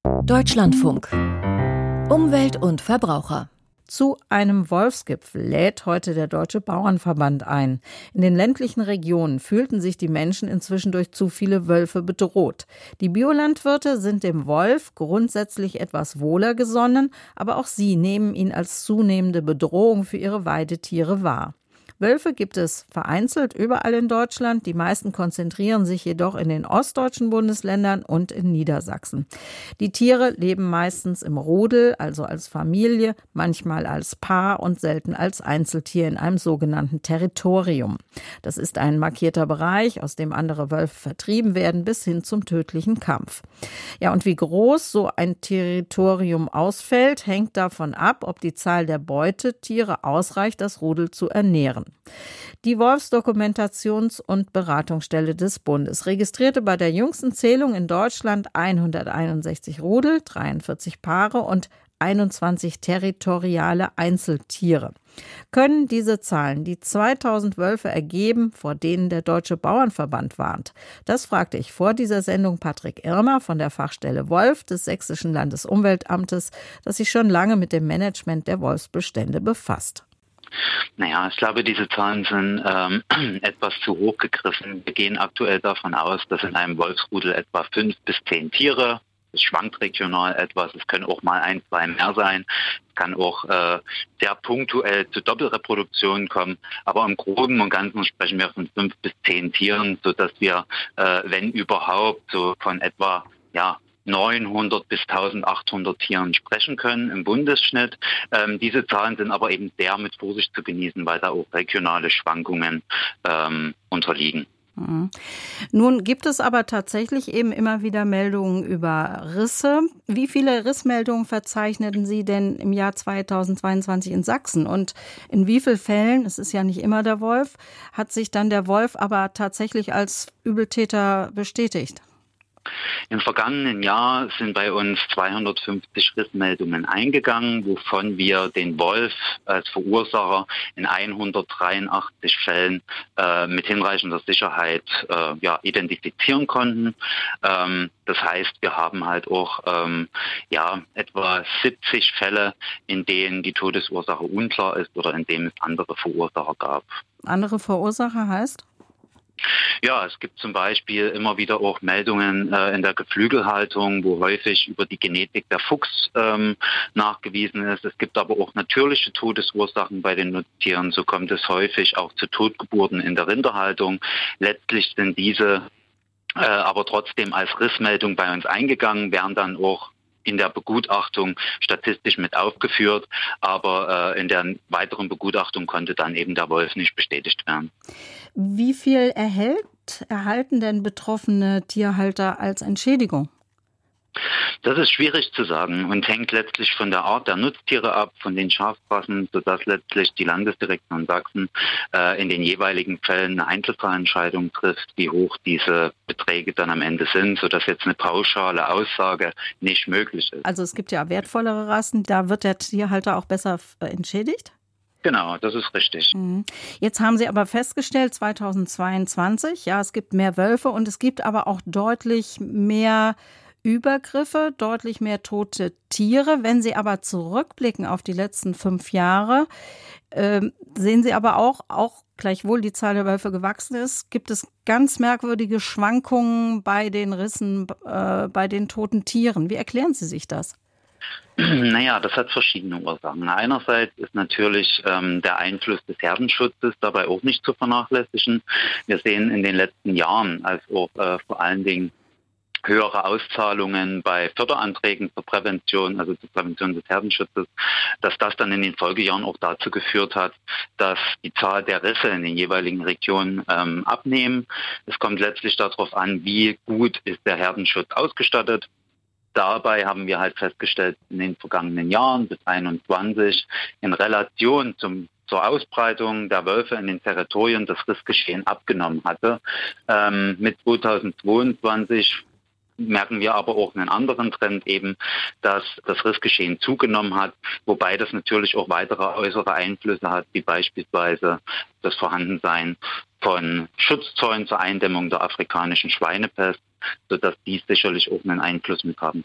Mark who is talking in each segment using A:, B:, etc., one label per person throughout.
A: Deutschlandfunk. Umwelt und Verbraucher.
B: Zu einem Wolfsgipfel lädt heute der Deutsche Bauernverband ein. In den ländlichen Regionen fühlten sich die Menschen inzwischen durch zu viele Wölfe bedroht. Die Biolandwirte sind dem Wolf grundsätzlich etwas wohler gesonnen, aber auch sie nehmen ihn als zunehmende Bedrohung für ihre Weidetiere wahr. Wölfe gibt es vereinzelt überall in Deutschland. Die meisten konzentrieren sich jedoch in den ostdeutschen Bundesländern und in Niedersachsen. Die Tiere leben meistens im Rudel, also als Familie, manchmal als Paar und selten als Einzeltier in einem sogenannten Territorium. Das ist ein markierter Bereich, aus dem andere Wölfe vertrieben werden, bis hin zum tödlichen Kampf. Ja, und wie groß so ein Territorium ausfällt, hängt davon ab, ob die Zahl der Beutetiere ausreicht, das Rudel zu ernähren. Die Wolfsdokumentations- und Beratungsstelle des Bundes registrierte bei der jüngsten Zählung in Deutschland 161 Rudel, 43 Paare und 21 territoriale Einzeltiere. Können diese Zahlen die 2000 Wölfe ergeben, vor denen der Deutsche Bauernverband warnt? Das fragte ich vor dieser Sendung Patrick Irmer von der Fachstelle Wolf des Sächsischen Landesumweltamtes, das sich schon lange mit dem Management der Wolfsbestände befasst.
C: Naja, ich glaube, diese Zahlen sind etwas zu hoch gegriffen. Wir gehen aktuell davon aus, dass in einem Wolfsrudel etwa 5 bis 10 Tiere, es schwankt regional etwas, es können auch mal 1, 2 mehr sein, es kann auch sehr punktuell zu Doppelreproduktionen kommen, aber im Groben und Ganzen sprechen wir von 5 bis 10 Tieren, sodass wir, wenn überhaupt, so von etwa, 900 bis 1800 Tieren sprechen können im Bundesschnitt. Diese Zahlen sind aber eben sehr mit Vorsicht zu genießen, weil da auch regionale Schwankungen unterliegen.
B: Nun gibt es aber tatsächlich eben immer wieder Meldungen über Risse. Wie viele Rissmeldungen verzeichneten Sie denn im Jahr 2022 in Sachsen? Und in wie vielen Fällen, es ist ja nicht immer der Wolf, hat sich dann der Wolf aber tatsächlich als Übeltäter bestätigt?
C: Im vergangenen Jahr sind bei uns 250 Rissmeldungen eingegangen, wovon wir den Wolf als Verursacher in 183 Fällen mit hinreichender Sicherheit identifizieren konnten. Das heißt, wir haben halt auch etwa 70 Fälle, in denen die Todesursache unklar ist oder in denen es andere Verursacher gab.
B: Andere Verursacher heißt?
C: Ja, es gibt zum Beispiel immer wieder auch Meldungen in der Geflügelhaltung, wo häufig über die Genetik der Fuchs nachgewiesen ist. Es gibt aber auch natürliche Todesursachen bei den Nutztieren. So kommt es häufig auch zu Totgeburten in der Rinderhaltung. Letztlich sind diese aber trotzdem als Rissmeldung bei uns eingegangen, werden dann auch in der Begutachtung statistisch mit aufgeführt, aber in der weiteren Begutachtung konnte dann eben der Wolf nicht bestätigt werden.
B: Wie viel erhalten denn betroffene Tierhalter als Entschädigung?
C: Das ist schwierig zu sagen und hängt letztlich von der Art der Nutztiere ab, von den Schafrassen, sodass letztlich die Landesdirektion Sachsen in den jeweiligen Fällen eine Einzelfallentscheidung trifft, wie hoch diese Beträge dann am Ende sind, sodass jetzt eine pauschale Aussage nicht möglich ist.
B: Also es gibt ja wertvollere Rassen, da wird der Tierhalter auch besser entschädigt?
C: Genau, das ist richtig.
B: Jetzt haben Sie aber festgestellt, 2022, es gibt mehr Wölfe und es gibt aber auch deutlich mehr Übergriffe, deutlich mehr tote Tiere. Wenn Sie aber zurückblicken auf die letzten 5 Jahre, sehen Sie aber auch gleichwohl die Zahl der Wölfe gewachsen ist, gibt es ganz merkwürdige Schwankungen bei den Rissen, bei den toten Tieren. Wie erklären Sie sich das?
C: Naja, das hat verschiedene Ursachen. Einerseits ist natürlich der Einfluss des Herdenschutzes dabei auch nicht zu vernachlässigen. Wir sehen in den letzten Jahren, als auch vor allen Dingen höhere Auszahlungen bei Förderanträgen zur Prävention, also zur Prävention des Herdenschutzes, dass das dann in den Folgejahren auch dazu geführt hat, dass die Zahl der Risse in den jeweiligen Regionen abnehmen. Es kommt letztlich darauf an, wie gut ist der Herdenschutz ausgestattet. Dabei haben wir halt festgestellt, in den vergangenen Jahren bis 2021 in Relation zur Ausbreitung der Wölfe in den Territorien das Rissgeschehen abgenommen hatte. Mit 2022 merken wir aber auch einen anderen Trend eben, dass das Rissgeschehen zugenommen hat, wobei das natürlich auch weitere äußere Einflüsse hat, wie beispielsweise das Vorhandensein von Schutzzäunen zur Eindämmung der afrikanischen Schweinepest, sodass dies sicherlich auch einen Einfluss mit haben kann.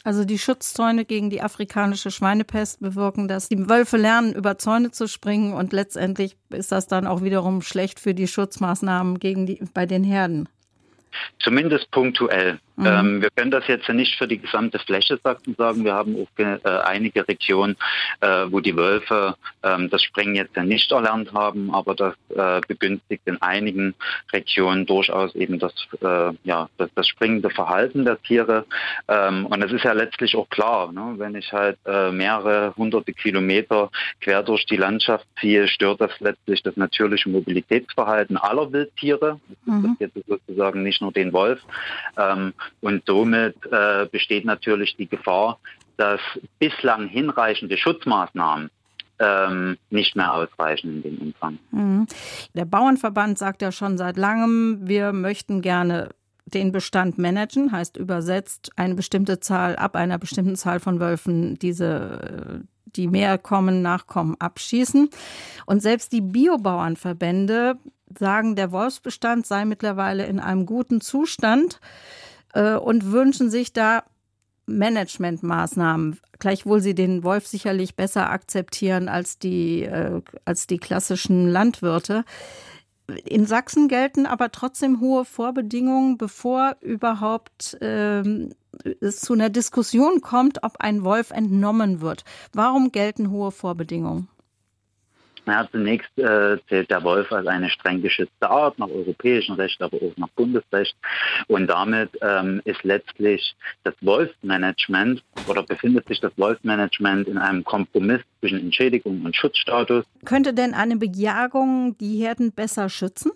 B: Also die Schutzzäune gegen die afrikanische Schweinepest bewirken, dass die Wölfe lernen, über Zäune zu springen und letztendlich ist das dann auch wiederum schlecht für die Schutzmaßnahmen bei den Herden.
C: Zumindest punktuell. Wir können das jetzt nicht für die gesamte Fläche Sachsen sagen. Wir haben auch einige Regionen, wo die Wölfe das Springen jetzt ja nicht erlernt haben, aber das begünstigt in einigen Regionen durchaus eben das springende Verhalten der Tiere. Und es ist ja letztlich auch klar, ne? Wenn ich halt mehrere hunderte Kilometer quer durch die Landschaft ziehe, stört das letztlich das natürliche Mobilitätsverhalten aller Wildtiere. Das interessiert sozusagen nicht nur den Wolf. Und somit besteht natürlich die Gefahr, dass bislang hinreichende Schutzmaßnahmen nicht mehr ausreichen in dem Umfang.
B: Der Bauernverband sagt ja schon seit langem, wir möchten gerne den Bestand managen, heißt übersetzt eine bestimmte Zahl, ab einer bestimmten Zahl von Wölfen die mehr kommen, Nachkommen abschießen. Und selbst die Biobauernverbände sagen, der Wolfsbestand sei mittlerweile in einem guten Zustand und wünschen sich da Managementmaßnahmen, gleichwohl sie den Wolf sicherlich besser akzeptieren als die klassischen Landwirte. In Sachsen gelten aber trotzdem hohe Vorbedingungen, bevor überhaupt es zu einer Diskussion kommt, ob ein Wolf entnommen wird. Warum gelten hohe Vorbedingungen?
C: Ja, zunächst zählt der Wolf als eine streng geschützte Art nach europäischem Recht, aber auch nach Bundesrecht. Und damit ist letztlich das Wolfsmanagement oder befindet sich das Wolfsmanagement in einem Kompromiss zwischen Entschädigung und Schutzstatus.
B: Könnte denn eine Bejagung die Herden besser schützen?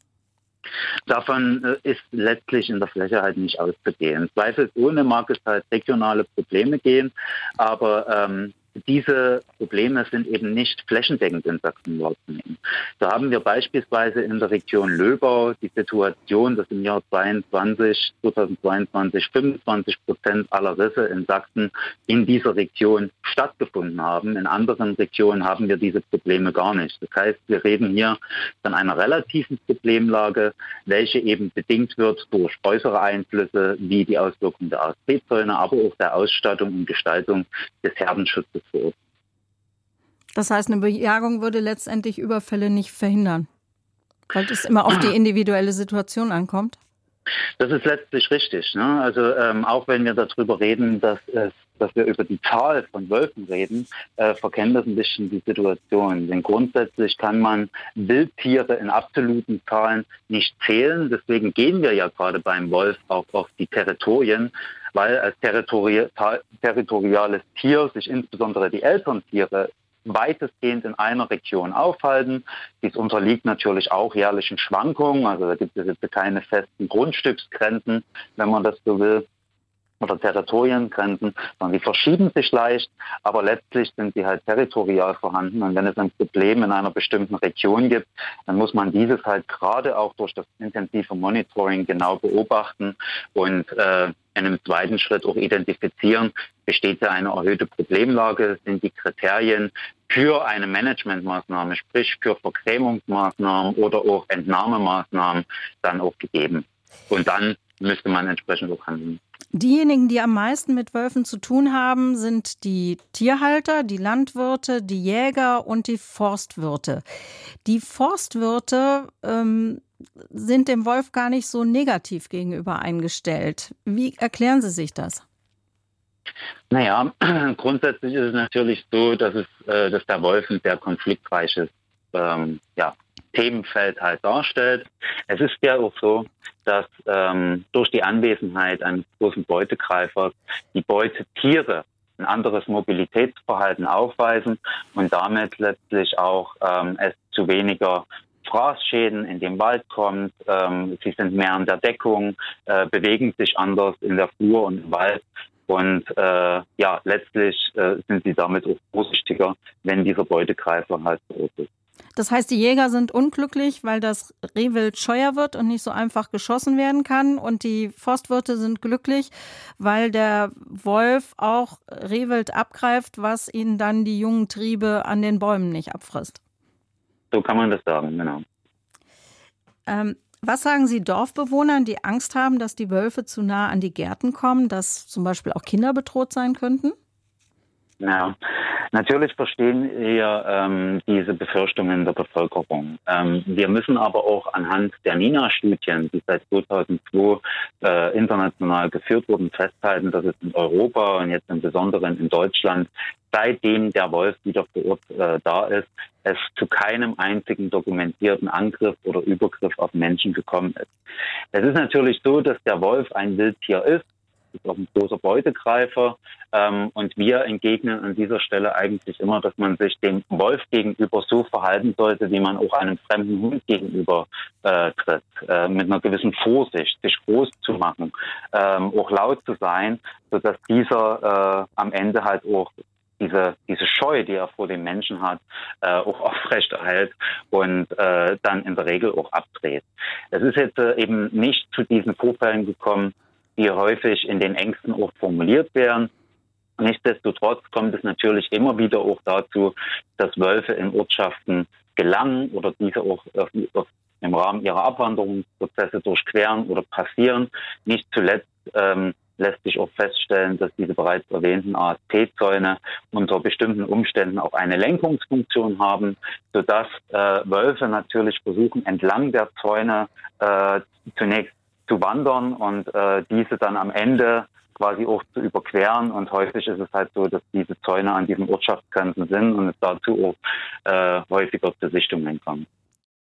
C: Davon ist letztlich in der Fläche halt nicht auszugehen. Zweifelsohne mag es halt regionale Probleme geben, aber diese Probleme sind eben nicht flächendeckend in Sachsen wahrzunehmen. Da haben wir beispielsweise in der Region Löbau die Situation, dass im Jahr 2022 25% aller Risse in Sachsen in dieser Region stattgefunden haben. In anderen Regionen haben wir diese Probleme gar nicht. Das heißt, wir reden hier von einer relativen Problemlage, welche eben bedingt wird durch äußere Einflüsse wie die Auswirkungen der ASP-Zäune, aber auch der Ausstattung und Gestaltung des Herdenschutzes.
B: Das heißt, eine Bejagung würde letztendlich Überfälle nicht verhindern, weil es immer auf die individuelle Situation ankommt?
C: Das ist letztlich richtig, ne? Also auch wenn wir darüber reden, dass wir über die Zahl von Wölfen reden, verkennen das ein bisschen die Situation. Denn grundsätzlich kann man Wildtiere in absoluten Zahlen nicht zählen. Deswegen gehen wir ja gerade beim Wolf auch auf die Territorien, weil als territoriales Tier sich insbesondere die Elterntiere weitestgehend in einer Region aufhalten. Dies unterliegt natürlich auch jährlichen Schwankungen. Also da gibt es jetzt keine festen Grundstücksgrenzen, wenn man das so will, oder Territoriengrenzen, sondern die verschieben sich leicht, aber letztlich sind sie halt territorial vorhanden. Und wenn es ein Problem in einer bestimmten Region gibt, dann muss man dieses halt gerade auch durch das intensive Monitoring genau beobachten und in einem zweiten Schritt auch identifizieren, besteht ja eine erhöhte Problemlage, sind die Kriterien für eine Managementmaßnahme, sprich für Vergrämungsmaßnahmen oder auch Entnahmemaßnahmen dann auch gegeben. Und dann müsste man entsprechend auch handeln.
B: Diejenigen, die am meisten mit Wölfen zu tun haben, sind die Tierhalter, die Landwirte, die Jäger und die Forstwirte. Die Forstwirte sind dem Wolf gar nicht so negativ gegenüber eingestellt. Wie erklären Sie sich das?
C: Naja, grundsätzlich ist es natürlich so, dass der Wolf ein sehr konfliktreiches Themenfeld halt darstellt. Es ist ja auch so, dass durch die Anwesenheit eines großen Beutegreifers die Beutetiere ein anderes Mobilitätsverhalten aufweisen und damit letztlich auch es zu weniger Fraßschäden in dem Wald kommt. Sie sind mehr in der Deckung, bewegen sich anders in der Flur und im Wald. Und letztlich sind sie damit auch vorsichtiger, wenn dieser Beutegreifer halt tot ist.
B: Das heißt, die Jäger sind unglücklich, weil das Rehwild scheuer wird und nicht so einfach geschossen werden kann. Und die Forstwirte sind glücklich, weil der Wolf auch Rehwild abgreift, was ihnen dann die jungen Triebe an den Bäumen nicht abfrisst.
C: So kann man das sagen, genau.
B: Was sagen Sie Dorfbewohnern, die Angst haben, dass die Wölfe zu nah an die Gärten kommen, dass zum Beispiel auch Kinder bedroht sein könnten?
C: Ja, natürlich verstehen wir diese Befürchtungen der Bevölkerung. Wir müssen aber auch anhand der NINA-Studien, die seit 2002 international geführt wurden, festhalten, dass es in Europa und jetzt im Besonderen in Deutschland, seitdem der Wolf wieder vor Ort da ist, es zu keinem einzigen dokumentierten Angriff oder Übergriff auf Menschen gekommen ist. Es ist natürlich so, dass der Wolf ein Wildtier ist auch ein großer Beutegreifer. Und wir entgegnen an dieser Stelle eigentlich immer, dass man sich dem Wolf gegenüber so verhalten sollte, wie man auch einem fremden Hund gegenüber tritt. Mit einer gewissen Vorsicht, sich groß zu machen, auch laut zu sein, sodass dieser am Ende halt auch diese Scheu, die er vor dem Menschen hat, auch aufrechterhält und dann in der Regel auch abdreht. Es ist jetzt eben nicht zu diesen Vorfällen gekommen, die häufig in den Ängsten auch formuliert werden. Nichtsdestotrotz kommt es natürlich immer wieder auch dazu, dass Wölfe in Ortschaften gelangen oder diese auch im Rahmen ihrer Abwanderungsprozesse durchqueren oder passieren. Nicht zuletzt lässt sich auch feststellen, dass diese bereits erwähnten ASP-Zäune unter bestimmten Umständen auch eine Lenkungsfunktion haben, sodass Wölfe natürlich versuchen, entlang der Zäune zunächst zu wandern und diese dann am Ende quasi auch zu überqueren. Und häufig ist es halt so, dass diese Zäune an diesen Ortschaftsgrenzen sind und es dazu auch häufiger zu Sichtungen kommt.